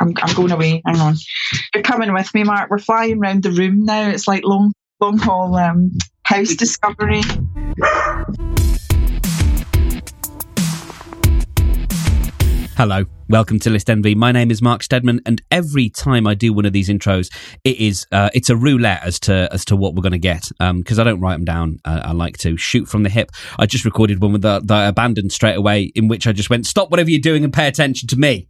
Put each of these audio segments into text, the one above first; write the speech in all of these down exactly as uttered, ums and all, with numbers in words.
I'm, I'm going away. Hang on. You're coming with me, Mark. We're flying around the room now. It's like long, long haul um, house discovery. Hello, welcome to List Envy. My name is Mark Steadman, and every time I do one of these intros, it is uh, it's a roulette as to as to what we're going to get. Because um, I don't write them down, uh, I like to shoot from the hip. I just recorded one with the, the I abandoned straight away, in which I just went, "Stop whatever you're doing and pay attention to me."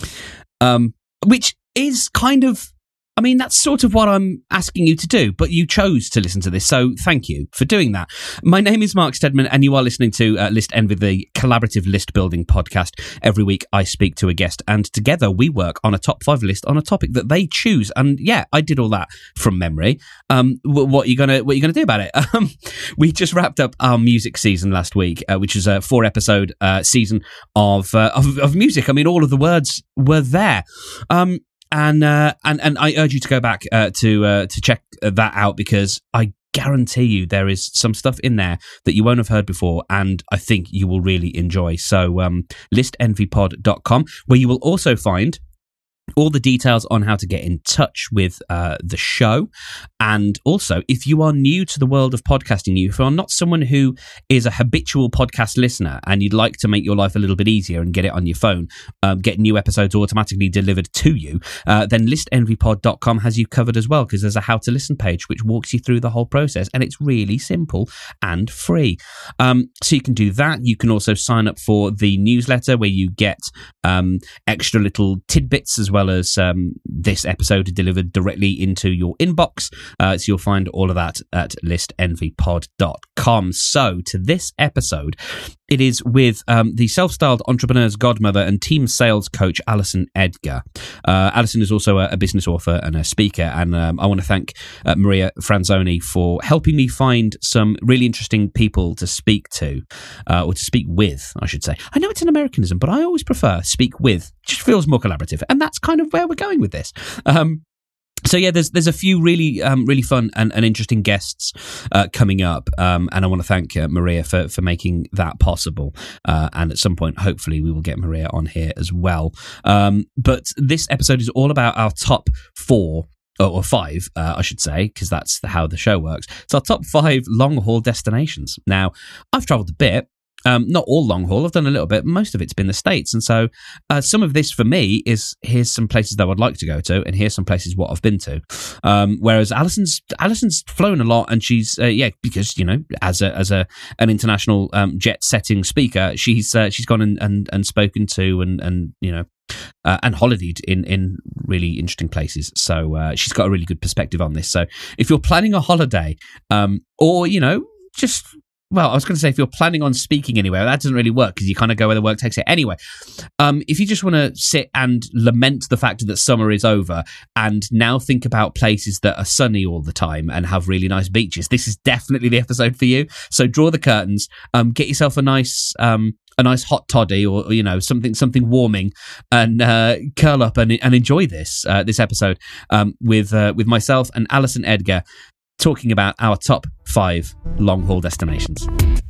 Um, which is kind of. I mean, that's sort of what I'm asking you to do, but you chose to listen to this, so thank you for doing that. My name is Mark Steadman, and you are listening to uh, List Envy, the collaborative list-building podcast. Every week, I speak to a guest, and together we work on a top five list on a topic that they choose. And yeah, I did all that from memory. Um, what are you gonna What are you gonna do about it? Um, we just wrapped up our music season last week, uh, which is a four-episode uh, season of, uh, of of music. I mean, all of the words were there. Um, And uh, and and I urge you to go back uh, to uh, to check that out, because I guarantee you there is some stuff in there that you won't have heard before, and I think you will really enjoy. So um, list envy pod dot com, where you will also find all the details on how to get in touch with uh, the show. And also, if you are new to the world of podcasting, if you are not someone who is a habitual podcast listener and you'd like to make your life a little bit easier and get it on your phone, um, get new episodes automatically delivered to you, uh, then list envy pod dot com has you covered as well, because there's a how to listen page which walks you through the whole process, and it's really simple and free. Um, so you can do that. You can also sign up for the newsletter, where you get um, extra little tidbits, as well as um, this episode delivered directly into your inbox. Uh, so you'll find all of that at list envy pod dot com. So to this episode, it is with um, the self-styled entrepreneur's godmother and team sales coach, Alison Edgar. Uh, Alison is also a, a business author and a speaker, and um, I want to thank uh, Maria Franzoni for helping me find some really interesting people to speak to, uh, or to speak with, I should say. I know it's an Americanism, but I always prefer speak with. It just feels more collaborative, and that's kind of where we're going with this. Um, So yeah, there's there's a few really um, really fun and, and interesting guests uh, coming up, um, and I want to thank uh, Maria for for making that possible. Uh, and at some point, hopefully, we will get Maria on here as well. Um, but this episode is all about our top four. Or five, uh, I should say, because that's how the show works. It's our top five long-haul destinations. Now, I've travelled a bit. Um, not all long haul. I've done a little bit. Most of it's been the States. And so uh, some of this for me is, here's some places that I would like to go to, and here's some places what I've been to. Um, whereas Alison's Alison's flown a lot, and she's, uh, yeah, because, you know, as a as a an international um, jet-setting speaker, she's uh, she's gone and, and, and spoken to and, and you know, Uh, and holidayed in, in really interesting places. So uh, she's got a really good perspective on this. So if you're planning a holiday, um, or, you know, just... Well, I was going to say, if you're planning on speaking anywhere, that doesn't really work, because you kind of go where the work takes you. Anyway, um, if you just want to sit and lament the fact that summer is over and now think about places that are sunny all the time and have really nice beaches, this is definitely the episode for you. So draw the curtains, um, get yourself a nice... Um, a nice hot toddy, or, or you know, something something warming, and uh, curl up and and enjoy this uh, this episode um, with uh, with myself and Alison Edgar, talking about our top five long haul destinations.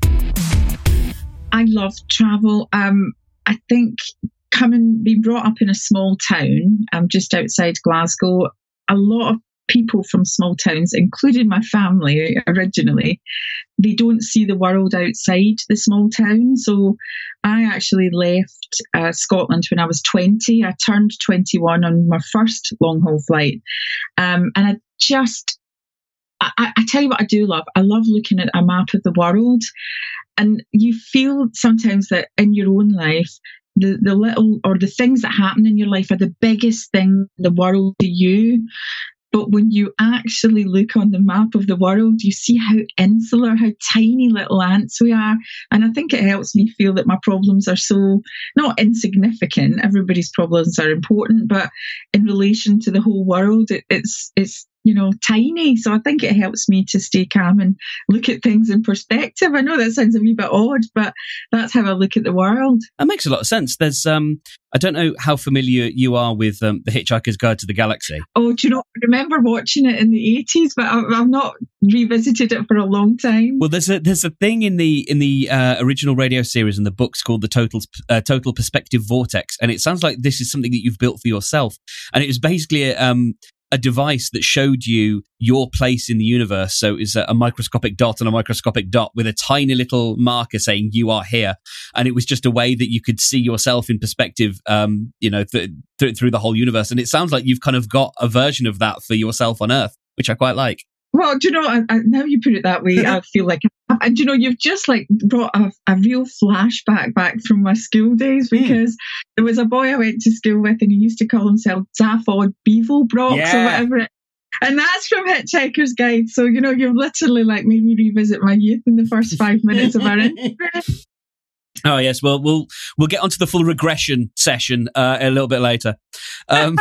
I love travel. Um, I think coming being brought up in a small town, um, just outside Glasgow, a lot of people from small towns, including my family originally, they don't see the world outside the small town. So I actually left uh, Scotland when I was twenty. I turned twenty-one on my first long haul flight. Um, and I just, I, I tell you what I do love. I love looking at a map of the world. And you feel sometimes that in your own life, the, the little or the things that happen in your life are the biggest thing in the world to you. But when you actually look on the map of the world, you see how insular, how tiny little ants we are. And I think it helps me feel that my problems are so not insignificant. Everybody's problems are important, but in relation to the whole world, it, it's it's you know, tiny. So I think it helps me to stay calm and look at things in perspective. I know that sounds a wee bit odd, but that's how I look at the world. That makes a lot of sense. There's, um, I don't know how familiar you are with um, The Hitchhiker's Guide to the Galaxy. Oh, do you know, I remember watching it in the eighties, but I, I've not revisited it for a long time. Well, there's a there's a thing in the in the uh, original radio series and the books called the Total uh, Total Perspective Vortex, and it sounds like this is something that you've built for yourself. And it was basically a, um, a device that showed you your place in the universe. So it's a, a microscopic dot and a microscopic dot with a tiny little marker saying you are here. And it was just a way that you could see yourself in perspective, um, you know, th- th- through the whole universe. And it sounds like you've kind of got a version of that for yourself on Earth, which I quite like. Well, do you know, I, I, now you put it that way, I feel like, and you know, you've just like brought a, a real flashback back from my school days, because mm. there was a boy I went to school with and he used to call himself Zaphod Beeblebrox yeah. or whatever it, and that's from Hitchhiker's Guide. So, you know, you've literally like made me revisit my youth in the first five minutes of our interview. Oh yes, well we'll we'll get onto the full regression session uh, a little bit later. Um,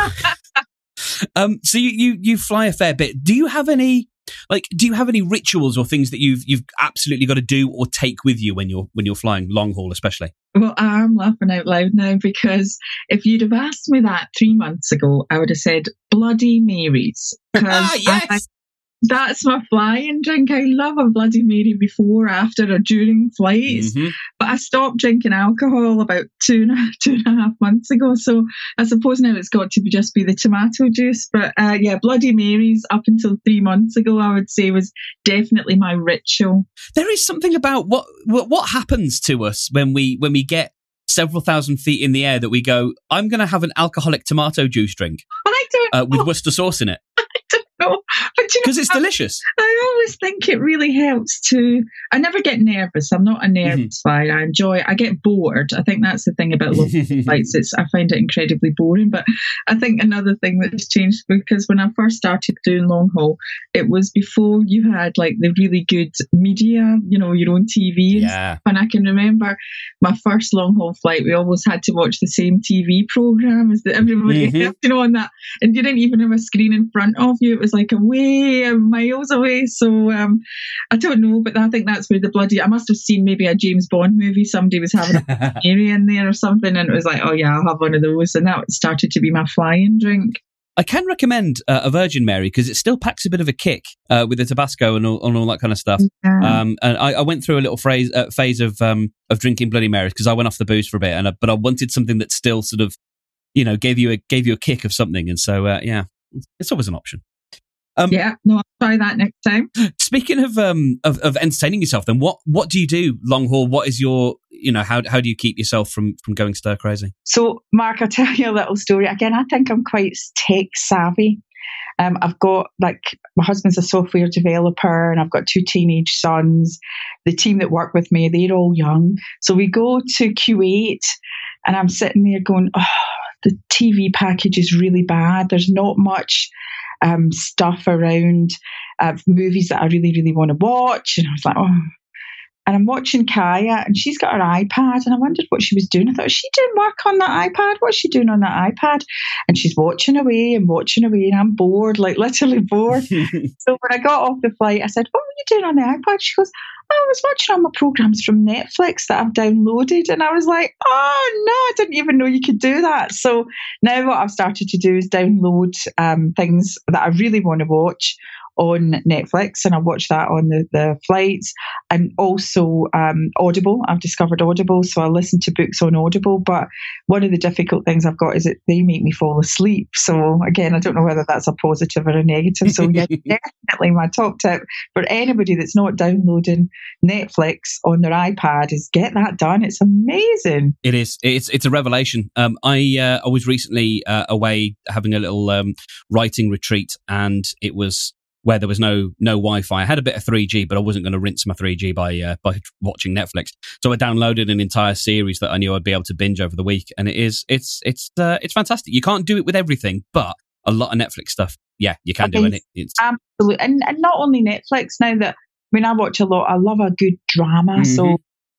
um, so you, you you fly a fair bit. Do you have any like do you have any rituals or things that you've you've absolutely got to do or take with you when you're when you're flying long haul, especially? Well, I'm laughing out loud now, because if you'd have asked me that three months ago, I would have said Bloody Marys. Ah, yes. I, That's my flying drink. I love a Bloody Mary before, after, or during flights. Mm-hmm. But I stopped drinking alcohol about two and, a, two and a half months ago. So I suppose now it's got to be just be the tomato juice. But uh, yeah, Bloody Marys up until three months ago, I would say, was definitely my ritual. There is something about what what, what happens to us when we when we get several thousand feet in the air that we go, I'm going to have an alcoholic tomato juice drink well, I don't uh, with Worcester sauce in it. No, but you know, because it's delicious. I always think it really helps to. I never get nervous. I'm not a nervous mm-hmm. flyer. I enjoy. I get bored. I think that's the thing about long flights. It's I find it incredibly boring. But I think another thing that's changed, because when I first started doing long haul, it was before you had like the really good media, you know, your own T V. And, yeah. and I can remember my first long haul flight. We always had to watch the same T V program as that everybody mm-hmm. else, you know, on that, and you didn't even have a screen in front of you. It was like away, miles away. So um, I don't know, but I think that's where the bloody. I must have seen maybe a James Bond movie. Somebody was having a area in there or something, and it was like, oh yeah, I'll have one of those. And that started to be my flying drink. I can recommend uh, a Virgin Mary, because it still packs a bit of a kick uh, with the Tabasco and all, and all that kind of stuff. Yeah. Um, and I, I went through a little phrase, uh, phase of um, of drinking Bloody Marys because I went off the booze for a bit, and I, but I wanted something that still sort of, you know, gave you a gave you a kick of something, and so uh, yeah, it's always an option. Um, yeah, no, I'll try that next time. Speaking of um of, of entertaining yourself, then what what do you do long haul? What is your you know how how do you keep yourself from from going stir crazy? So, Mark, I'll tell you a little story. Again, I think I'm quite tech savvy. Um, I've got like my husband's a software developer, and I've got two teenage sons. The team that work with me, they're all young. So we go to Kuwait, and I'm sitting there going, oh, the T V package is really bad. There's not much um, stuff around uh, movies that I really, really want to watch. And I was like, oh. And I'm watching Kaya, and she's got her iPad, and I wondered what she was doing. I thought, is she doing work on that iPad? What's she doing on that iPad? And she's watching away and watching away, and I'm bored, like literally bored. So when I got off the flight, I said, what were you doing on the iPad? She goes, oh, I was watching all my programs from Netflix that I've downloaded. And I was like, oh, no, I didn't even know you could do that. So now what I've started to do is download um, things that I really want to watch on Netflix, and I watch that on the, the flights, and also um, Audible. I've discovered Audible, so I listen to books on Audible, but one of the difficult things I've got is that they make me fall asleep. So again, I don't know whether that's a positive or a negative. So yeah, definitely my top tip for anybody that's not downloading Netflix on their iPad is get that done. It's amazing. It is. It's it's a revelation. Um, I uh, I was recently uh, away having a little um, writing retreat, and it was where there was no no Wi-Fi. I had a bit of three G, but I wasn't going to rinse my three G by uh, by watching Netflix. So I downloaded an entire series that I knew I'd be able to binge over the week, and it is it's it's uh, it's fantastic. You can't do it with everything, but a lot of Netflix stuff, yeah, you can do it. It's absolutely, and and not only Netflix now. That I mean, I watch a lot. I love a good drama, mm-hmm. so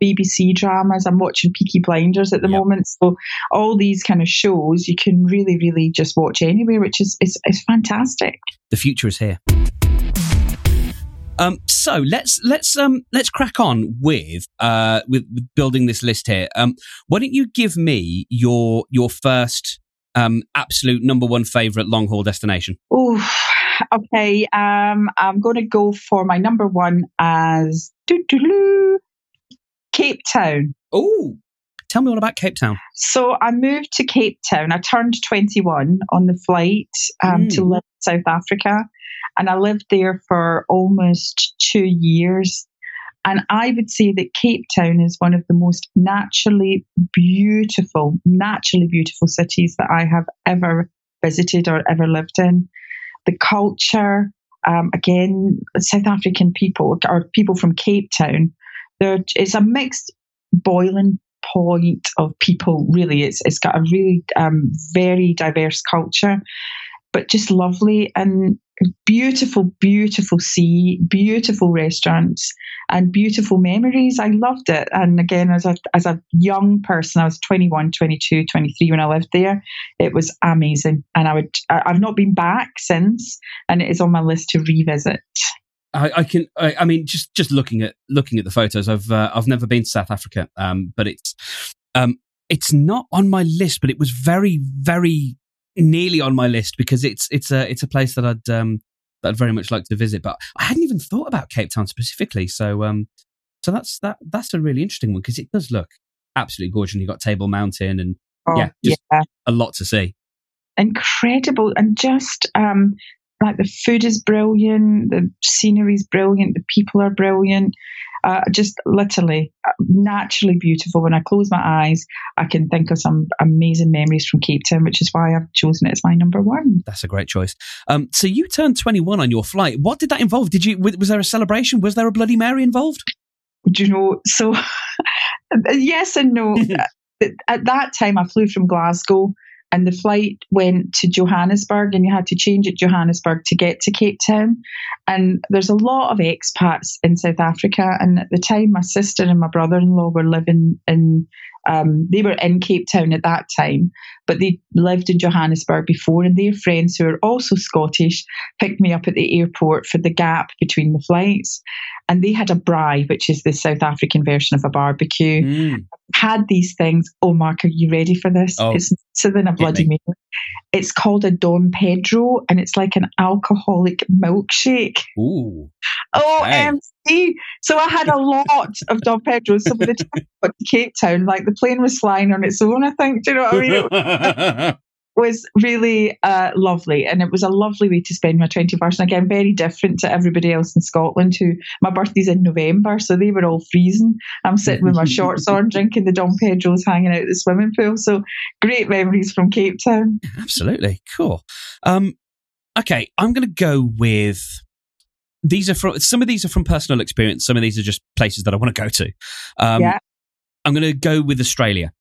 B B C dramas. I'm watching Peaky Blinders at the yep. moment. So all these kind of shows you can really, really just watch anywhere, which is is, is fantastic. The future is here. Um, so let's let's um let's crack on with uh with, with building this list here. Um, why don't you give me your your first um absolute number one favorite long haul destination? Oh, okay. Um, I'm going to go for my number one as Cape Town. Oh, tell me all about Cape Town. So I moved to Cape Town. I turned twenty-one on the flight um, mm. to live in South Africa. And I lived there for almost two years. And I would say that Cape Town is one of the most naturally beautiful, naturally beautiful cities that I have ever visited or ever lived in. The culture, um, again, South African people or people from Cape Town, it's a mixed boiling point of people, really. It's It's got a really um, very diverse culture, but just lovely and beautiful, beautiful sea, beautiful restaurants, and beautiful memories. I loved it. And again, as a as a young person, I was twenty-one, twenty-two, twenty-three when I lived there. It was amazing, and I would I, I've not been back since, and it is on my list to revisit. I, I can. I, I mean, just just looking at looking at the photos, I've uh, I've never been to South Africa, um, but it's um it's not on my list, but it was very very. nearly on my list because it's it's a it's a place that I'd um that I'd very much like to visit, but I hadn't even thought about Cape Town specifically. So um so that's that that's a really interesting one because it does look absolutely gorgeous. And you've got Table Mountain and oh, yeah, just yeah, a lot to see. Incredible, and just um like the food is brilliant, the scenery is brilliant, the people are brilliant. Uh, just literally naturally beautiful. When I close my eyes, I can think of some amazing memories from Cape Town, which is why I've chosen it as my number one. That's a great choice. Um, so you turned twenty-one on your flight. What did that involve? Did you was there a celebration? Was there a Bloody Mary involved? Do you know? So yes and no. At that time, I flew from Glasgow. And the flight went to Johannesburg, and you had to change at Johannesburg to get to Cape Town. And there's a lot of expats in South Africa. And at the time, my sister and my brother-in-law were living in, um, they were in Cape Town at that time, but they lived in Johannesburg before. And their friends, who are also Scottish, picked me up at the airport for the gap between the flights. And they had a braai, which is the South African version of a barbecue. Mm. Had these things. Oh, Mark, are you ready for this? Oh, it's nicer than a Bloody Mary. It's called a Dom Pedro, and it's like an alcoholic milkshake. Ooh. O M C. So I had a lot of Dom Pedros. So by the time I got to Cape Town, like the plane was flying on its own, I think. Do you know what I mean? It was really uh, lovely, and it was a lovely way to spend my twenty-first. And again, very different to everybody else in Scotland, who my birthday's in November, so they were all freezing. I'm sitting with my shorts on, drinking the Dom Pedros, hanging out at the swimming pool. So great memories from Cape Town. Absolutely. Cool. Um, okay, I'm going to go with, these are from, some of these are from personal experience, some of these are just places that I want to go to. Um, yeah. I'm going to go with Australia.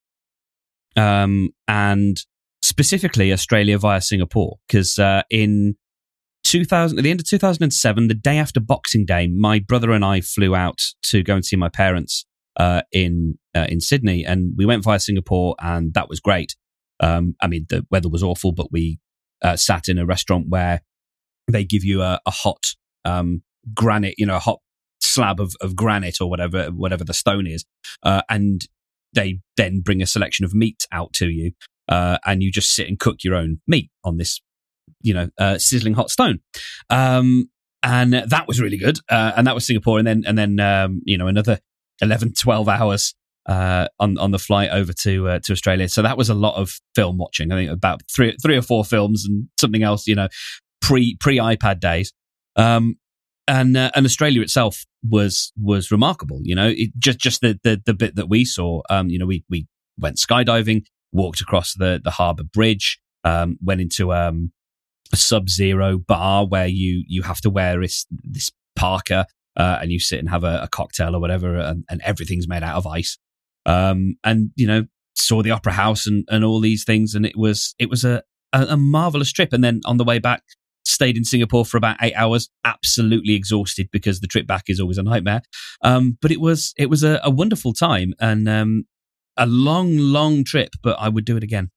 Um, and specifically Australia via Singapore, because uh, in two thousand, at the end of two thousand seven, the day after Boxing Day, my brother and I flew out to go and see my parents uh, in uh, in Sydney, and we went via Singapore, and that was great. Um, I mean, the weather was awful, but we uh, sat in a restaurant where they give you a, a hot um, granite, you know, a hot slab of, of granite or whatever whatever the stone is, uh, and they then bring a selection of meat out to you. Uh, and you just sit and cook your own meat on this, you know, uh, sizzling hot stone. Um, and that was really good. Uh, and that was Singapore. And then, and then, um, you know, another eleven, twelve hours uh, on, on the flight over to uh, to Australia. So that was a lot of film watching. I think about three, three or four films and something else, you know, pre, pre iPad days. Um, and, uh, and Australia itself was, was remarkable. You know, it, just, just the, the, the bit that we saw, um, you know, we, we went skydiving, walked across the, the harbour bridge, um, went into um, a Sub-Zero bar where you, you have to wear this, this parka uh, and you sit and have a, a cocktail or whatever, and, and everything's made out of ice. Um, and, you know, saw the Opera House and, and all these things, and it was it was a, a, a marvellous trip. And then on the way back, stayed in Singapore for about eight hours, absolutely exhausted because the trip back is always a nightmare. Um, but it was it was a, a wonderful time and um, a long, long trip, but I would do it again.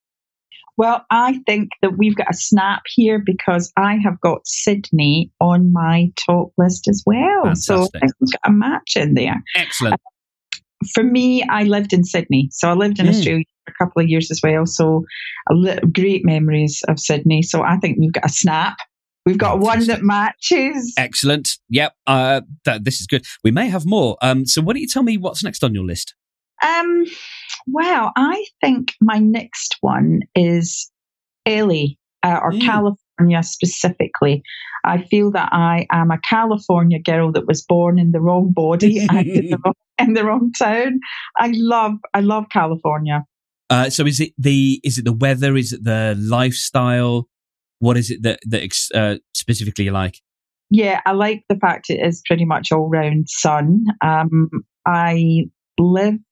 Well, I think that we've got a snap here because I have got Sydney on my top list as well. Fantastic. So I think we've got a match in there. Excellent. Uh, for me, I lived in Sydney. So I lived in mm. Australia for a couple of years as well. So a little, great memories of Sydney. So I think we've got a snap. We've got Fantastic. One that matches. Excellent. Yep. Uh, th- this is good. We may have more. Um, so why don't you tell me what's next on your list? Um, well, I think my next one is L A uh, or mm. California specifically. I feel that I am a California girl that was born in the wrong body and in the wrong, in the wrong town. I love, I love California. Uh, so is it the is it the weather? Is it the lifestyle? What is it that that uh, specifically you like? Yeah, I like the fact it is pretty much all round sun. Um, I lived.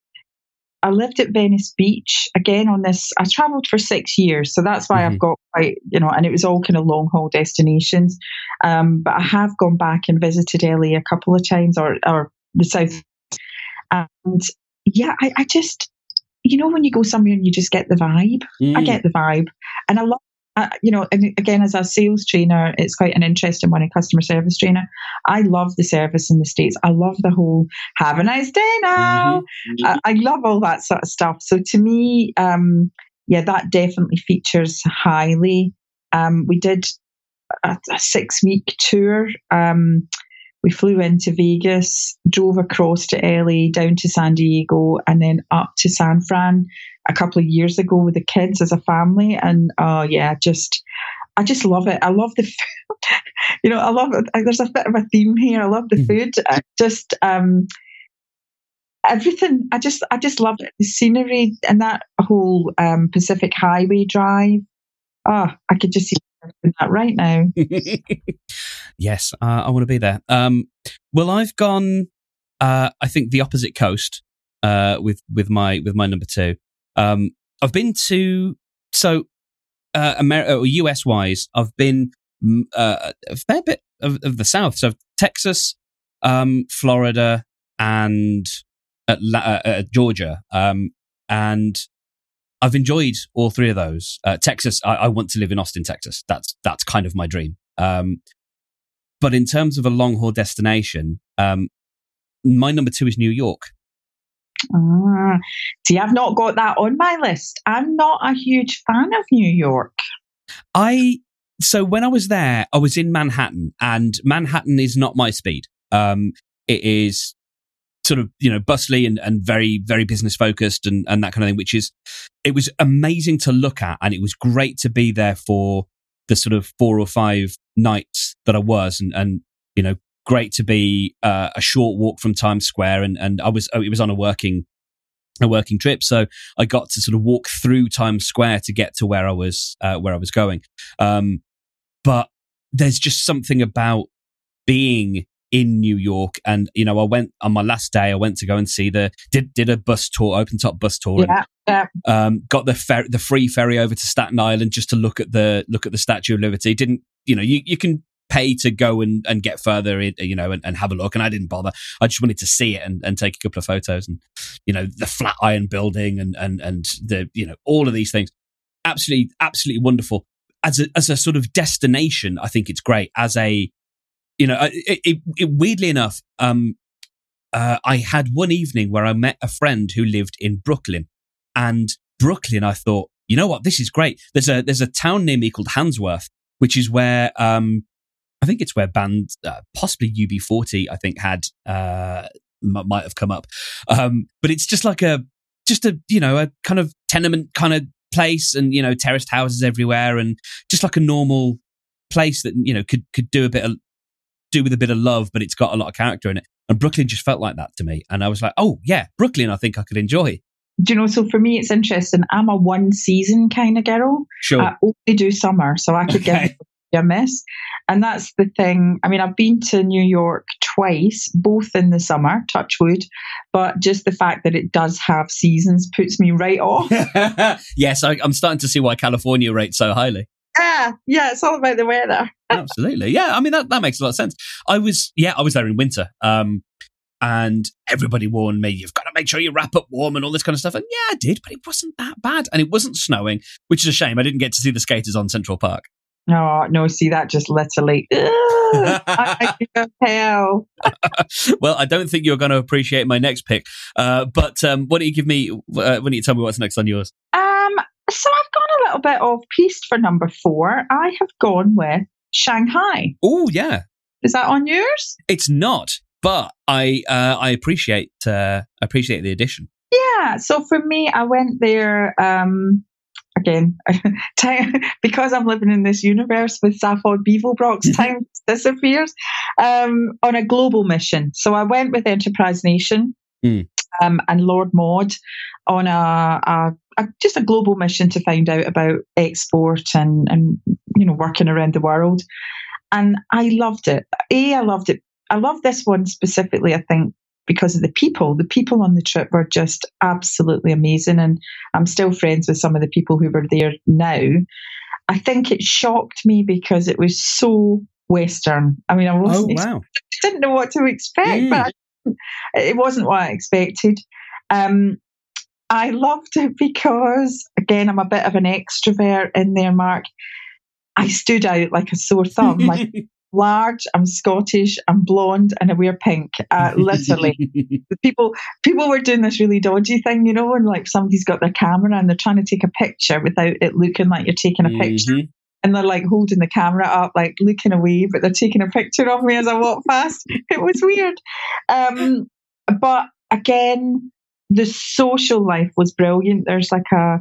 I lived at Venice Beach again on this. I travelled for six years, so that's why mm-hmm. I've got quite, you know, and it was all kind of long haul destinations. Um, but I have gone back and visited L A a couple of times, or or the South. And yeah, I, I just, you know, when you go somewhere and you just get the vibe. Mm. I get the vibe, and I love. Uh, you know, and again, as a sales trainer, it's quite an interesting one, a customer service trainer. I love the service in the States. I love the whole have a nice day now. Mm-hmm. I, I love all that sort of stuff. So to me, um, yeah, that definitely features highly. Um, we did a, a six week tour. Um, we flew into Vegas, drove across to L A, down to San Diego, and then up to San Fran a couple of years ago with the kids as a family. And oh yeah, just I just love it. I love the food. You know, I love it. There's a bit of a theme here. I love the food. I just um, everything. I just I just love it. The scenery and that whole um, Pacific Highway drive. Oh, I could just see that right now. Yes, uh, I want to be there. Um, well, I've gone. Uh, I think the opposite coast uh, with with my with my number two. Um, I've been to so uh, America, or U S wise. I've been uh, a fair bit of, of the South, so Texas, um, Florida, and Atla- uh, Georgia, um, and I've enjoyed all three of those. Uh, Texas, I, I want to live in Austin, Texas. That's that's kind of my dream. Um, but in terms of a long haul destination, um, my number two is New York. Ah, see, I've not got that on my list. I'm not a huge fan of New York. I so when I was there, I was in Manhattan, and Manhattan is not my speed. Um, it is sort of, you know, bustly and, and very, very business focused and, and that kind of thing, which is, it was amazing to look at. And it was great to be there for the sort of four or five nights that I was, and, and you know, great to be uh, a short walk from Times Square. And, and I was, oh, it was on a working, a working trip. So I got to sort of walk through Times Square to get to where I was, uh, where I was going. Um, but there's just something about being in New York. And, you know, I went on my last day, I went to go and see the, did, did a bus tour, open top bus tour. Yeah, and, yeah. Um, got the fer- the free ferry over to Staten Island just to look at the, look at the Statue of Liberty. Didn't, you know, you, you can pay to go and, and get further, in, you know, and, and have a look. And I didn't bother. I just wanted to see it and, and take a couple of photos, and, you know, the Flatiron Building and, and, and the, you know, all of these things. Absolutely, absolutely wonderful. As a, as a sort of destination, I think it's great. As a, you know, it, it, it, weirdly enough, um, uh, I had one evening where I met a friend who lived in Brooklyn, and Brooklyn, I thought, you know what, this is great. There's a there's a town near me called Handsworth, which is where um, I think it's where band uh, possibly U B forty, I think, had uh, m- might have come up, um, but it's just like a just a you know a kind of tenement kind of place, and you know terraced houses everywhere, and just like a normal place that you know could could do a bit of do with a bit of love, but it's got a lot of character in it. And Brooklyn just felt like that to me. And I was like, oh yeah, Brooklyn, I think I could enjoy. Do you know, so for me, it's interesting. I'm a one season kind of girl. Sure. I only do summer, so I could okay. give a miss. And that's the thing. I mean, I've been to New York twice, both in the summer, touch wood, but just the fact that it does have seasons puts me right off. Yes, I, I'm starting to see why California rates so highly. Yeah, yeah, it's all about the weather. Absolutely. Yeah, I mean, that, that makes a lot of sense. I was, yeah, I was there in winter. Um, and everybody warned me, you've got to make sure you wrap up warm and all this kind of stuff. And yeah, I did, but it wasn't that bad. And it wasn't snowing, which is a shame. I didn't get to see the skaters on Central Park. No, no, see, that just literally, I can tell. Well, I don't think you're going to appreciate my next pick. Uh, but um, why don't you give me, uh, why don't you tell me what's next on yours? Um, so I've gone a little bit off piste for number four. I have gone with Shanghai. Oh, yeah. Is that on yours? It's not, but I uh, I appreciate uh, appreciate the addition. Yeah. So for me, I went there. Um, Again, time, because I'm living in this universe with Zaphod Beeblebrox, time disappears um, on a global mission. So I went with Enterprise Nation mm. um, and Lord Maud on a, a, a just a global mission to find out about export and, and you know working around the world. And I loved it. A, I loved it. I love this one specifically, I think, because of the people. The people on the trip were just absolutely amazing. And I'm still friends with some of the people who were there now. I think it shocked me because it was so Western. I mean, I wasn't, oh, wow. ex- didn't know what to expect, mm. but I, it wasn't what I expected. Um, I loved it because, again, I'm a bit of an extrovert in there, Mark. I stood out like a sore thumb. Like, large, I'm Scottish, I'm blonde, and I wear pink. Uh, literally, the people people were doing this really dodgy thing, you know, and like somebody's got their camera and they're trying to take a picture without it looking like you're taking a picture, mm-hmm. and they're like holding the camera up, like looking away, but they're taking a picture of me as I walk past. It was weird, um, but again, the social life was brilliant. There's like a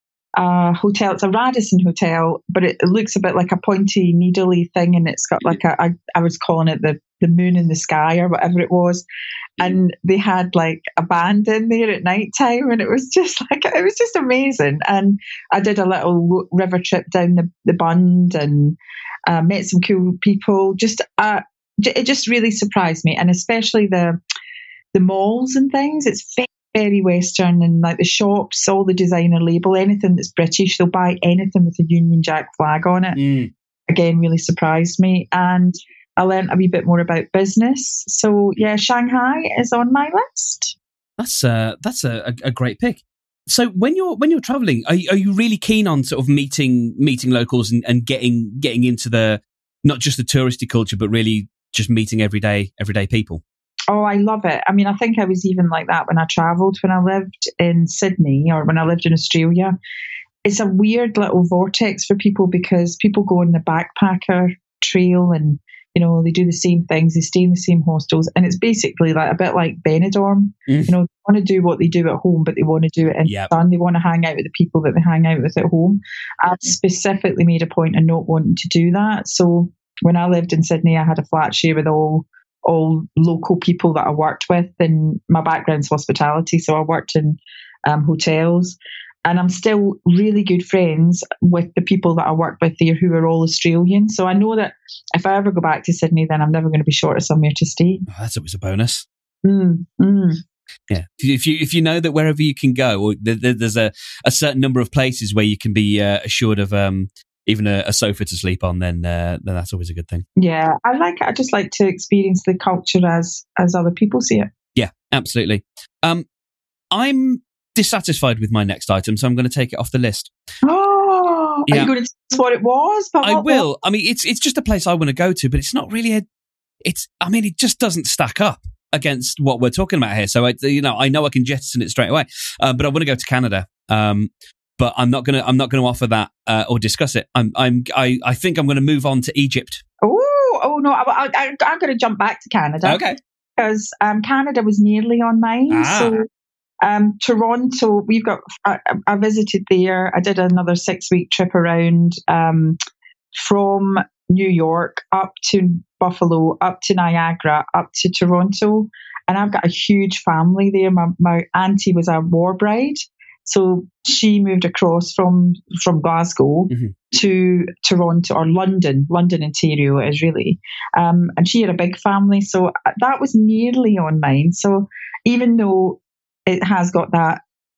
Uh, hotel. It's a Radisson hotel, but it, it looks a bit like a pointy needly thing, and it's got like a, I, I was calling it the, the moon in the sky or whatever it was, and they had like a band in there at night time, and it was just like, it was just amazing. And I did a little river trip down the, the Bund and uh, met some cool people. Just uh, it just really surprised me, and especially the the malls and things. It's very very Western, and like the shops, all the designer label, anything that's British, they'll buy anything with a Union Jack flag on it. Mm. Again, really surprised me. And I learned a wee bit more about business. So yeah, Shanghai is on my list. That's uh, that's a, a great pick. So when you're when you're traveling, are you, are you really keen on sort of meeting meeting locals and, and getting getting into the not just the touristy culture, but really just meeting everyday everyday people? Oh, I love it. I mean, I think I was even like that when I travelled, when I lived in Sydney or when I lived in Australia. It's a weird little vortex for people because people go on the backpacker trail and, you know, they do the same things, they stay in the same hostels. And it's basically like a bit like Benidorm. Mm. You know, they want to do what they do at home, but they want to do it in yep. the sun. They want to hang out with the people that they hang out with at home. I specifically made a point of not wanting to do that. So when I lived in Sydney, I had a flat share with all all local people that I worked with, and my background's hospitality, so I worked in um, hotels, and I'm still really good friends with the people that I work with there who are all Australian. So I know that if I ever go back to Sydney, then I'm never going to be short of somewhere to stay. Oh, that's always a bonus. Mm, mm. Yeah, if you if you know that wherever you can go, or there's a, a certain number of places where you can be uh, assured of um, even a, a sofa to sleep on, then uh, then that's always a good thing. Yeah, I like it. I just like to experience the culture as as other people see it. Yeah, absolutely. Um, I'm dissatisfied with my next item, so I'm going to take it off the list. Oh, yeah. Are you going to tell us what it was? But I what, will. What? I mean, it's it's just a place I want to go to, but it's not really a. It's. I mean, it just doesn't stack up against what we're talking about here. So I, you know, I know I can jettison it straight away, uh, but I want to go to Canada. Um, But I'm not gonna. I'm not gonna offer that uh, or discuss it. I'm. I'm. I. I think I'm gonna move on to Egypt. Oh. Oh no. I, I, I'm going to jump back to Canada. Okay. Because um, Canada was nearly on mine. Ah. So um, Toronto. We've got. I, I visited there. I did another six week trip around um, from New York up to Buffalo, up to Niagara, up to Toronto, and I've got a huge family there. My my auntie was a war bride. So she moved across from from Glasgow mm-hmm. to Toronto or London, London, Ontario is really. Um, and she had a big family. So that was nearly on mine. So even though it has got that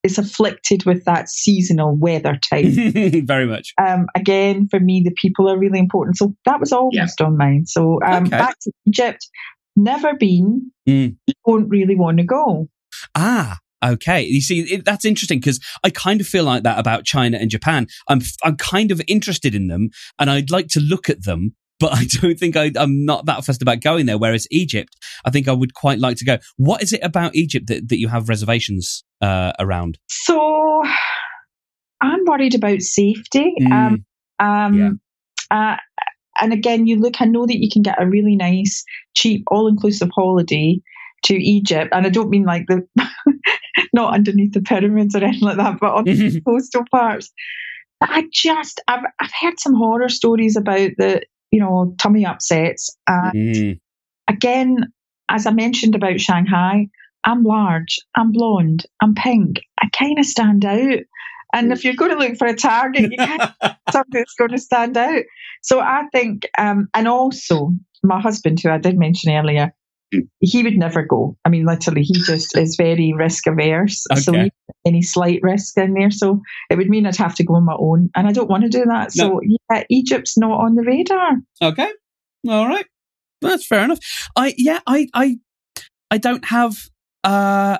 is afflicted with that seasonal weather type. Very much. Um, again, for me, the people are really important. So that was almost yeah. on mine. So um, okay. back to Egypt, never been, mm. don't really want to go. Ah, okay. You see, it, that's interesting because I kind of feel like that about China and Japan. I'm I'm kind of interested in them and I'd like to look at them, but I don't think I, I'm not that fussed about going there. Whereas Egypt, I think I would quite like to go. What is it about Egypt that, that you have reservations uh, around? So I'm worried about safety. Mm. Um, um, yeah. uh, and again, you look, I know that you can get a really nice, cheap, all-inclusive holiday to Egypt. And I don't mean like the, not underneath the pyramids or anything like that, but on the coastal parts. I just, I've, I've heard some horror stories about the, you know, tummy upsets. And mm. again, as I mentioned about Shanghai, I'm large, I'm blonde, I'm pink. I kind of stand out. And if you're going to look for a target, you can't something that's going to stand out. So I think, um, and also my husband, who I did mention earlier, he would never go. I mean, literally, he just is very risk averse. Okay. So any slight risk in there. So it would mean I'd have to go on my own. And I don't want to do that. No. So yeah, Egypt's not on the radar. Okay. All right. That's fair enough. I, yeah, I, I, I don't have uh,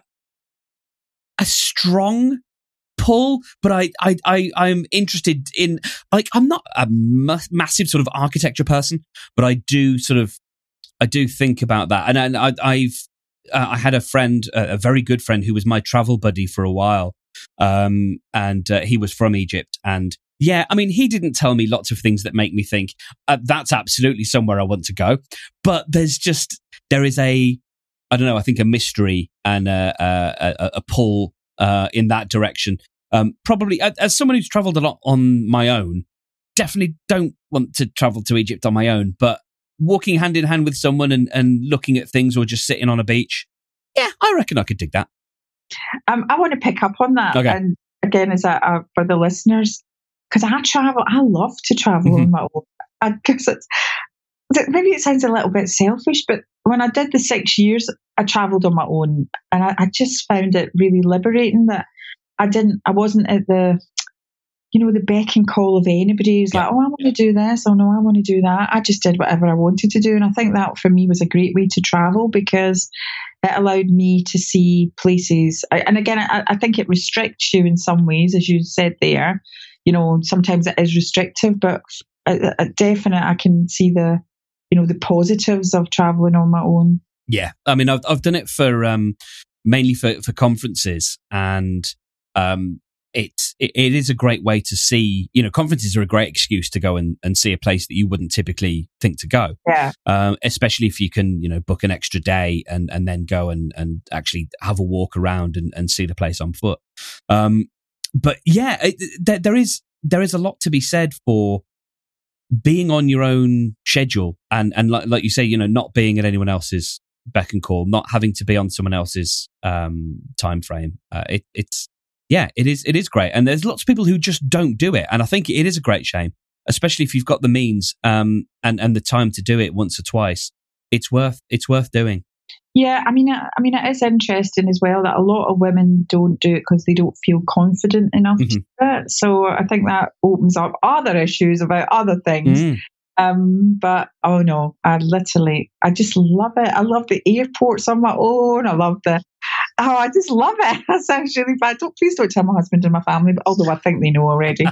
a strong pull, but I, I, I, I'm interested in, like, I'm not a ma- massive sort of architecture person, but I do sort of, I do think about that. And, and I, I've, uh, I had a friend, a, a very good friend who was my travel buddy for a while. Um, and uh, he was from Egypt. And yeah, I mean, he didn't tell me lots of things that make me think uh, that's absolutely somewhere I want to go. But there's just, there is a, I don't know, I think a mystery and a, a, a pull uh, in that direction. Um, probably, as someone who's traveled a lot on my own, definitely don't want to travel to Egypt on my own. But walking hand in hand with someone and, and looking at things or just sitting on a beach, yeah, I reckon I could dig that. Um, I want to pick up on that. Okay. And again, as a, a, for the listeners, because I travel, I love to travel mm-hmm. on my own. Because it's, maybe it sounds a little bit selfish, but when I did the six years, I travelled on my own, and I, I just found it really liberating that I didn't, I wasn't at the, you know, the beck and call of anybody who's yeah. like, oh, I want to do this, oh no, I want to do that. I just did whatever I wanted to do, and I think that for me was a great way to travel because it allowed me to see places. And again, I, I think it restricts you in some ways, as you said there. You know, sometimes it is restrictive, but a, a definite, I can see the, you know, the positives of traveling on my own. Yeah, I mean, I've I've done it for um, mainly for, for conferences, and um, it's it, it is a great way to see. You know, conferences are a great excuse to go and, and see a place that you wouldn't typically think to go. Yeah, um, especially if you can, you know, book an extra day and, and then go and, and actually have a walk around and, and see the place on foot. Um, but yeah, it, there, there is there is a lot to be said for being on your own schedule and and like like you say, you know, not being at anyone else's beck and call, not having to be on someone else's um, time frame. Uh, it, it's yeah, it is it is great, and there's lots of people who just don't do it, and I think it is a great shame, especially if you've got the means um, and and the time to do it once or twice. It's worth it's worth doing. Yeah, I mean, I, I mean, it is interesting as well that a lot of women don't do it because they don't feel confident enough mm-hmm. to do it. So I think that opens up other issues about other things. Mm. Um, but oh no, I literally, I just love it. I love the airports on my own. I love the, oh, I just love it. That sounds really bad. Don't, please don't tell my husband and my family, but although I think they know already.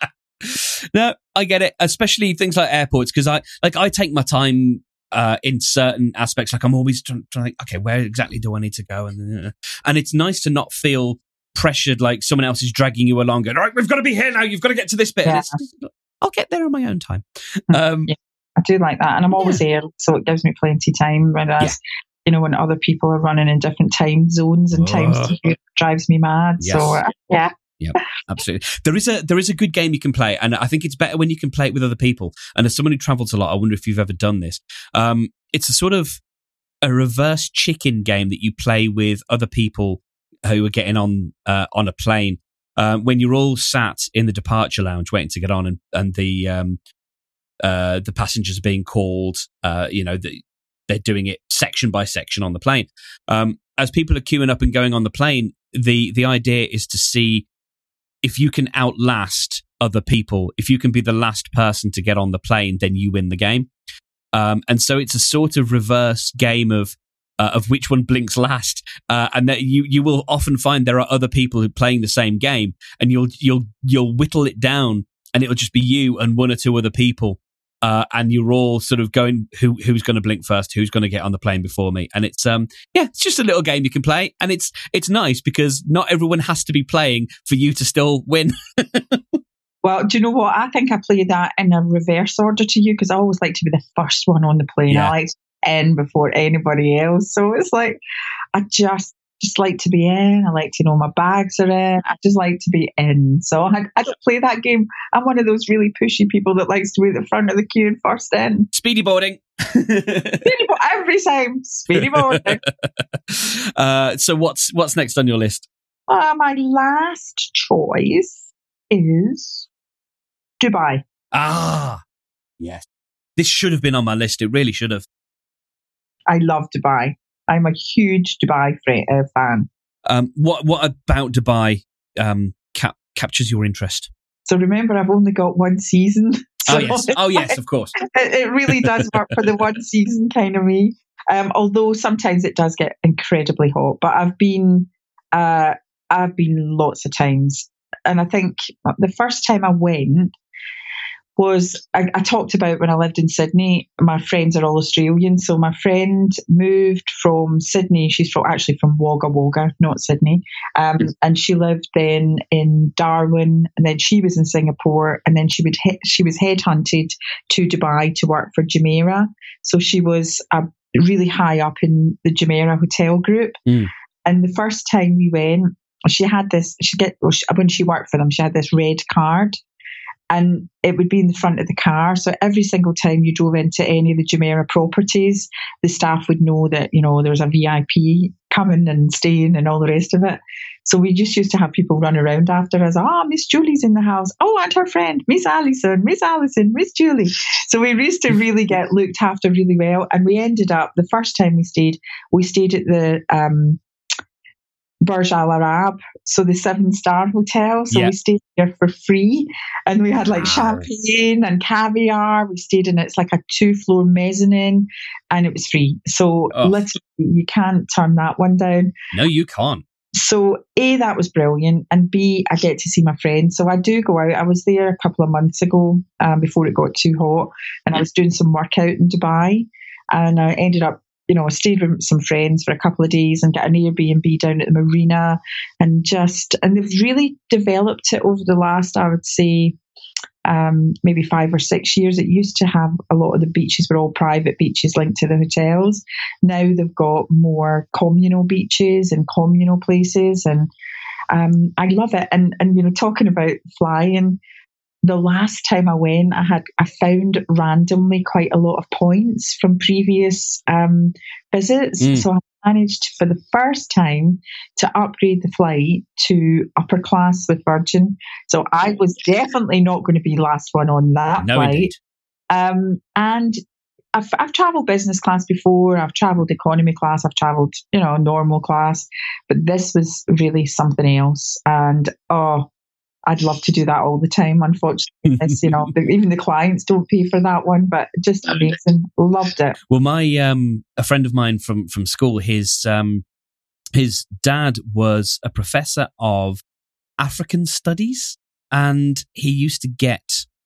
No, I get it, especially things like airports, because I like I take my time uh, in certain aspects. Like I'm always trying, trying to think, okay, where exactly do I need to go? And and it's nice to not feel pressured, like someone else is dragging you along. Going, all right, we've got to be here now. You've got to get to this bit. Yeah. And it's, I'll get there on my own time. Um, yeah, I do like that, and I'm always yeah. there, so it gives me plenty of time. Whereas, yeah. you know, when other people are running in different time zones and uh, times, it drives me mad. Yes. So uh, yeah. Yeah, absolutely. There is a there is a good game you can play, and I think it's better when you can play it with other people. And as someone who travels a lot, I wonder if you've ever done this. Um, it's a sort of a reverse chicken game that you play with other people who are getting on uh, on a plane. Um, when you're all sat in the departure lounge waiting to get on, and and the um, uh, the passengers are being called, uh, you know, the, they're doing it section by section on the plane. Um, as people are queuing up and going on the plane, the the idea is to see if you can outlast other people. If you can be the last person to get on the plane, then you win the game. Um, and so it's a sort of reverse game of uh, of which one blinks last. Uh, and that you you will often find there are other people who are playing the same game, and you'll you'll you'll whittle it down, and it'll just be you and one or two other people. Uh, and you're all sort of going, who who's going to blink first? Who's going to get on the plane before me? And it's um yeah, it's just a little game you can play, and it's it's nice because not everyone has to be playing for you to still win. Well, do you know what? I think I play that in a reverse order to you because I always like to be the first one on the plane. Yeah. I like to end before anybody else. So it's like I just just like to be in. I like to know my bags are in. I just like to be in. So I, I don't play that game. I'm one of those really pushy people that likes to be at the front of the queue and first in. Speedy boarding. Speedy bo- every time. Speedy boarding. uh, so what's what's next on your list? Uh, my last choice is Dubai. Ah, yes. This should have been on my list. It really should have. I love Dubai. I'm a huge Dubai uh, fan. Um, what what about Dubai um, cap- captures your interest? So remember, I've only got one season. So oh yes, oh yes, of course. It, it really does work for the one season kind of me. Um, although sometimes it does get incredibly hot. But I've been, uh, I've been lots of times, and I think the first time I went was I, I talked about when I lived in Sydney. My friends are all Australian, so my friend moved from Sydney. She's from actually from Wagga Wagga, not Sydney, um, and she lived then in Darwin, and then she was in Singapore, and then she would he- she was headhunted to Dubai to work for Jumeirah. So she was uh, really high up in the Jumeirah hotel group. Mm. And the first time we went, she had this. She get when she worked for them, she had this red card. And it would be in the front of the car. So every single time you drove into any of the Jumeirah properties, the staff would know that, you know, there was a V I P coming and staying and all the rest of it. So we just used to have people run around after us. Oh, Miss Julie's in the house. Oh, and her friend, Miss Alison, Miss Alison, Miss Julie. So we used to really get looked after really well. And we ended up, the first time we stayed, we stayed at the um, Burj Al Arab, so the seven star hotel. So yeah. we stayed there for free, and we had like nice. champagne and caviar. We stayed in it's like a two floor mezzanine, and it was free. So oh. literally, you can't turn that one down. No, you can't. So A, that was brilliant, and B, I get to see my friends. So I do go out. I was there a couple of months ago um, before it got too hot, and I was doing some work out in Dubai, and I ended up. You know, I stayed with some friends for a couple of days and got an Airbnb down at the marina, and just, and they've really developed it over the last, I would say, um, maybe five or six years. It used to have a lot of the beaches were all private beaches linked to the hotels. Now they've got more communal beaches and communal places, and um, I love it. And and you know, talking about flying. The last time I went, I had I found randomly quite a lot of points from previous um, visits. Mm. So I managed for the first time to upgrade the flight to upper class with Virgin. So I was definitely not going to be last one on that no, flight. Um, and I've, I've travelled business class before. I've travelled economy class. I've travelled, you know, normal class. But this was really something else. And oh. I'd love to do that all the time. Unfortunately, it's, you know, even the clients don't pay for that one, but just amazing. Loved it. Well, my um, a friend of mine from from school, his um, his dad was a professor of African studies, and he used to get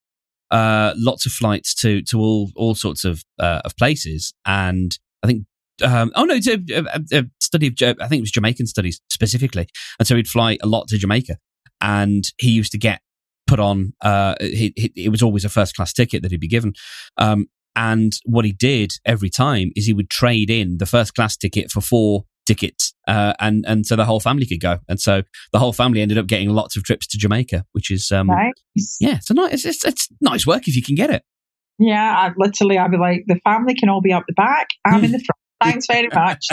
uh, lots of flights to to all all sorts of uh, of places. And I think. Um, oh no, it's a, a, a study of I think it was Jamaican studies specifically, and so he'd fly a lot to Jamaica. And he used to get put on, uh, he, he, it was always a first class ticket that he'd be given. Um, and what he did every time is he would trade in the first class ticket for four tickets. Uh, and, and so the whole family could go. And so the whole family ended up getting lots of trips to Jamaica, which is, um, nice. yeah, it's a nice, it's, it's nice work if you can get it. Yeah, I, literally, I'd be like, the family can all be up the back. I'm in the front. Thanks very much.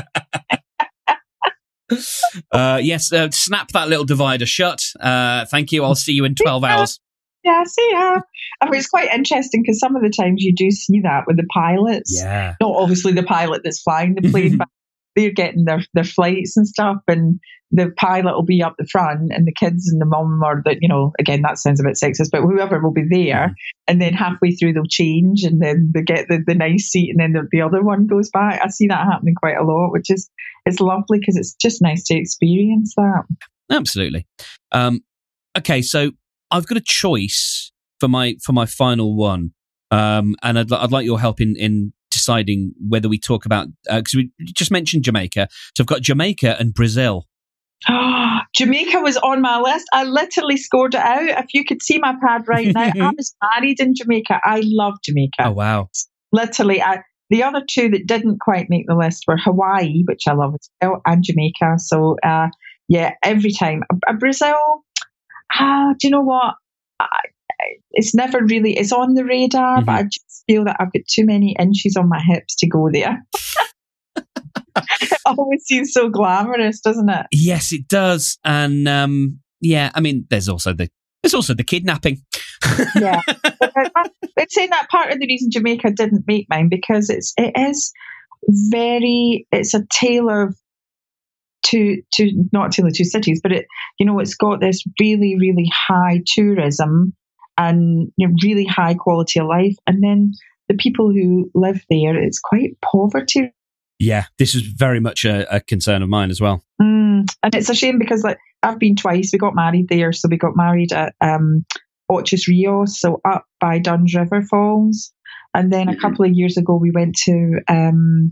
uh, yes, uh, snap that little divider shut. Uh, thank you. I'll see you in twelve hours. Yeah, see ya. I mean, it's quite interesting because some of the times you do see that with the pilots. Yeah. Not obviously the pilot that's flying the plane, but they're getting their, their flights and stuff, and the pilot will be up the front, and the kids and the mum, or the, you know, again, that sounds a bit sexist, but whoever will be there, and then halfway through they'll change, and then they get the, the nice seat, and then the, the other one goes back. I see that happening quite a lot, which is it's lovely because it's just nice to experience that. Absolutely. Um, okay, so I've got a choice for my for my final one, um, and I'd, I'd like your help in in deciding whether we talk about, because uh, we just mentioned Jamaica, so I've got Jamaica and Brazil. Oh, Jamaica was on my list. I literally scored it out. If you could see my pad right now, I was married in Jamaica. I love Jamaica. Oh, wow. Literally. I, the other two that didn't quite make the list were Hawaii, which I love as well, and Jamaica. So, uh, yeah, every time. Uh, Brazil, ah, do you know what? I, it's never really, it's on the radar, mm-hmm. but I just feel that I've got too many inches on my hips to go there. It always seems so glamorous, doesn't it? Yes, it does. And um, yeah, I mean, there's also the there's also the kidnapping. Yeah, but I'd say that part of the reason Jamaica didn't make mine, because it's it is very it's a tale of two two not a tale of two cities, but it you know it's got this really really high tourism and you know, really high quality of life, and then the people who live there, it's quite poverty. Yeah, this is very much a, a concern of mine as well. Mm, and it's a shame because like I've been twice. We got married there. So we got married at um, Ochos Rios, so up by Dunn's River Falls. And then a couple of years ago, we went to, um,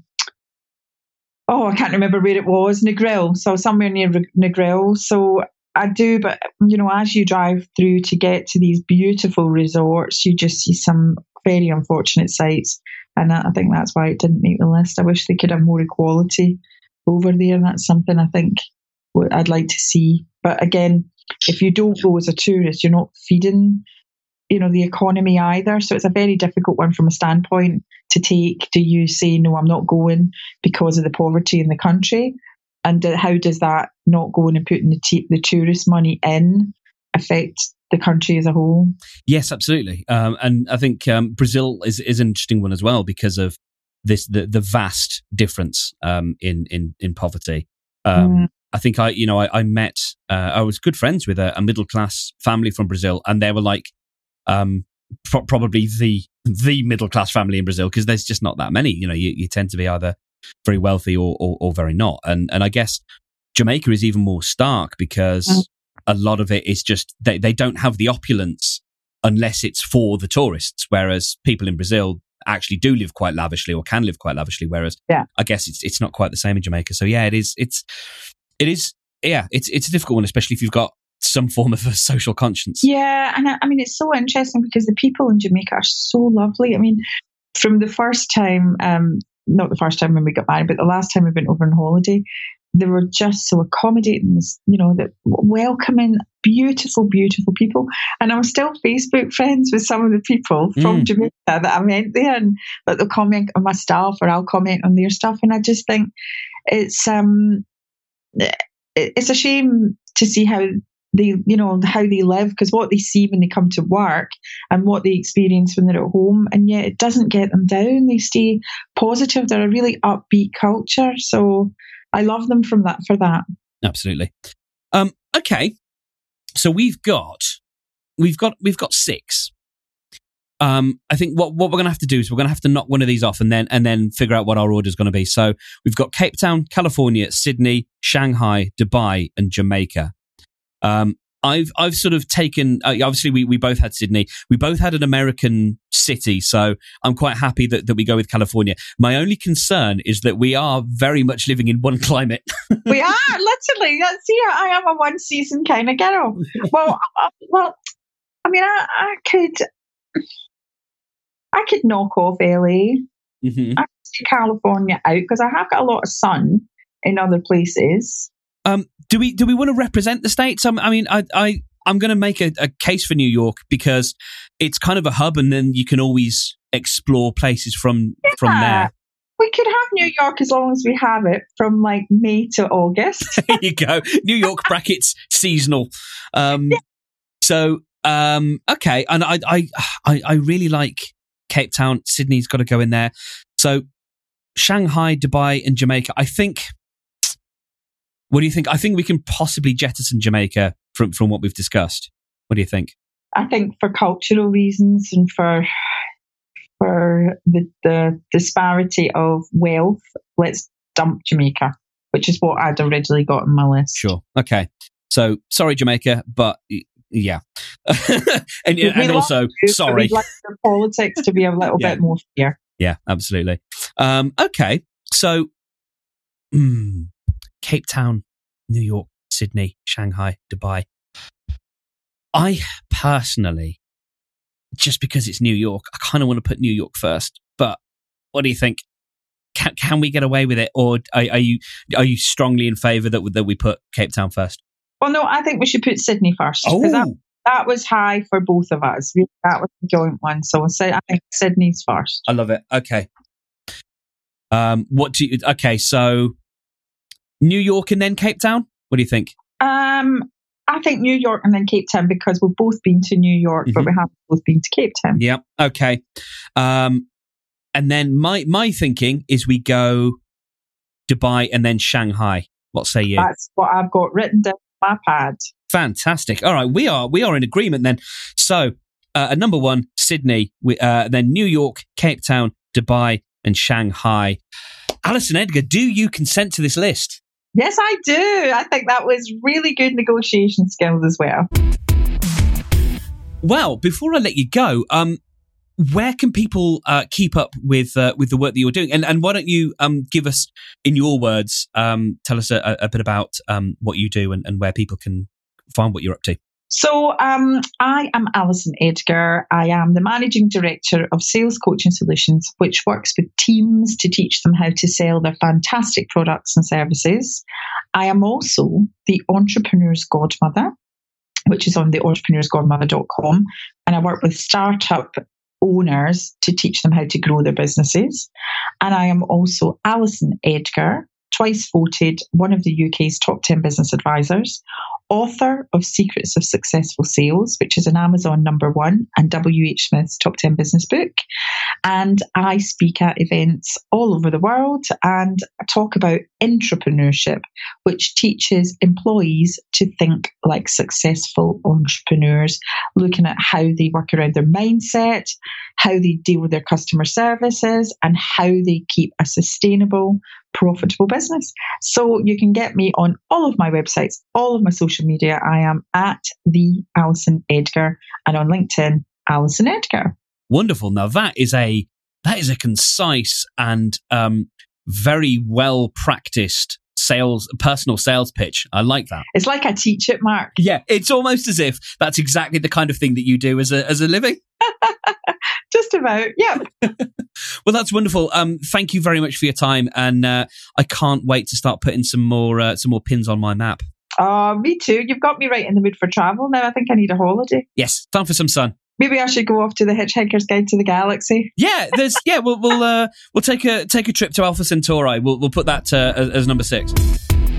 oh, I can't remember where it was, Negril. So somewhere near Negril. So I do, but, you know, as you drive through to get to these beautiful resorts, you just see some very unfortunate sights. And I think that's why it didn't make the list. I wish they could have more equality over there. That's something I think I'd like to see. But again, if you don't go as a tourist, you're not feeding, you know, the economy either. So it's a very difficult one from a standpoint to take. Do you say, no, I'm not going because of the poverty in the country? And how does that not going and putting the, t- the tourist money in affect the country as a whole? Yes, absolutely. Um, and I think um, Brazil is, is an interesting one as well because of this the, the vast difference um, in, in in poverty. Um, mm. I think I you know I, I met uh, I was good friends with a, a middle class family from Brazil, and they were like um, pro- probably the the middle class family in Brazil, because there's just not that many. You know, you, you tend to be either very wealthy or, or or very not. And and I guess Jamaica is even more stark because mm. a lot of it is just they, they don't have the opulence unless it's for the tourists, whereas people in Brazil actually do live quite lavishly or can live quite lavishly, whereas yeah. I guess it's it's not quite the same in Jamaica. So yeah, it is it's it is yeah, it's it's a difficult one, especially if you've got some form of a social conscience. Yeah, and I, I mean it's so interesting because the people in Jamaica are so lovely. I mean, from the first time, um, not the first time when we got married, but the last time we went over on holiday, they were just so accommodating, you know, that welcoming, beautiful, beautiful people. And I'm still Facebook friends with some of the people from mm. Jamaica that I went there, and like, they'll comment on my stuff or I'll comment on their stuff. And I just think it's um, it's a shame to see how they, you know, how they live, because what they see when they come to work and what they experience when they're at home, and yet it doesn't get them down. They stay positive. They're a really upbeat culture. So I love them from that for that. Absolutely. Um, okay, so we've got we've got we've got six. Um, I think what, what we're going to have to do is we're going to have to knock one of these off and then and then figure out what our order is going to be. So we've got Cape Town, California, Sydney, Shanghai, Dubai, and Jamaica. Um, I've I've sort of taken. Uh, obviously, we, we both had Sydney. We both had an American city, so I'm quite happy that, that we go with California. My only concern is that we are very much living in one climate. We are literally. See, I am a one season kind of girl. Well, uh, well, I mean, I, I could, I could knock off L A. Mm-hmm. I could take California out because I have got a lot of sun in other places. Um, do we do we want to represent the States? I mean, I, I, I'm going to make a, a case for New York because it's kind of a hub, and then you can always explore places from yeah, from there. We could have New York as long as we have it from like May to August. There you go. New York brackets seasonal. Um, yeah. So um, okay, and I, I I I really like Cape Town. Sydney's got to go in there. So Shanghai, Dubai, and Jamaica. I think. What do you think? I think we can possibly jettison Jamaica from, from what we've discussed. What do you think? I think for cultural reasons and for for the, the disparity of wealth, let's dump Jamaica, which is what I'd originally got on my list. Sure. Okay. So, sorry, Jamaica, but yeah. and and also, you, sorry. We'd like the politics to be a little yeah. bit more fair. Yeah, absolutely. Um, okay. So, mm, Cape Town, New York, Sydney, Shanghai, Dubai. I personally, just because it's New York, I kind of want to put New York first. But what do you think? Can can we get away with it, or are, are you are you strongly in favour that that we put Cape Town first? Well, no, I think we should put Sydney first Oh, because that, that was high for both of us. That was the joint one, so I think Sydney's first. I love it. Okay. Um, what do you? Okay, so New York and then Cape Town. What do you think? Um. I think New York and then Cape Town because we've both been to New York, mm-hmm. but we haven't both been to Cape Town. Yeah. Okay. Um, and then my my thinking is we go Dubai and then Shanghai. What say you? That's what I've got written down on my pad. Fantastic. All right, we are we are in agreement then. So uh, at number one, Sydney. We, uh, then New York, Cape Town, Dubai, and Shanghai. Alison Edgar, do you consent to this list? Yes, I do. I think that was really good negotiation skills as well. Well, before I let you go, um, where can people uh, keep up with uh, with the work that you're doing? And and why don't you um, give us, in your words, um, tell us a, a bit about um, what you do and, and where people can find what you're up to. So um, I am Alison Edgar. I am the Managing Director of Sales Coaching Solutions, which works with teams to teach them how to sell their fantastic products and services. I am also the Entrepreneur's Godmother, which is on the entrepreneurs godmother dot com. And I work with startup owners to teach them how to grow their businesses. And I am also Alison Edgar, twice voted one of the U K's top ten business advisors, author of Secrets of Successful Sales, which is an Amazon number one and W H Smith's top ten business book. And I speak at events all over the world and talk about entrepreneurship, which teaches employees to think like successful entrepreneurs, looking at how they work around their mindset, how they deal with their customer services, and how they keep a sustainable, profitable business. So you can get me on all of my websites, all of my social media. I am at the Alison Edgar, and on LinkedIn, Alison Edgar. Wonderful. Now that is a that is a concise and um, very well practiced sales personal sales pitch. I like that. It's like I teach it, Mark. Yeah, it's almost as if that's exactly the kind of thing that you do as a as a living. Just about, yeah. Well, that's wonderful. Um, thank you very much for your time, and uh, I can't wait to start putting some more uh, some more pins on my map. Oh, me too. You've got me right in the mood for travel now. I think I need a holiday. Yes, time for some sun. Maybe I should go off to the Hitchhiker's Guide to the Galaxy. Yeah, there's yeah. We'll we'll uh, we'll take a take a trip to Alpha Centauri. We'll we'll put that uh, as, as number six.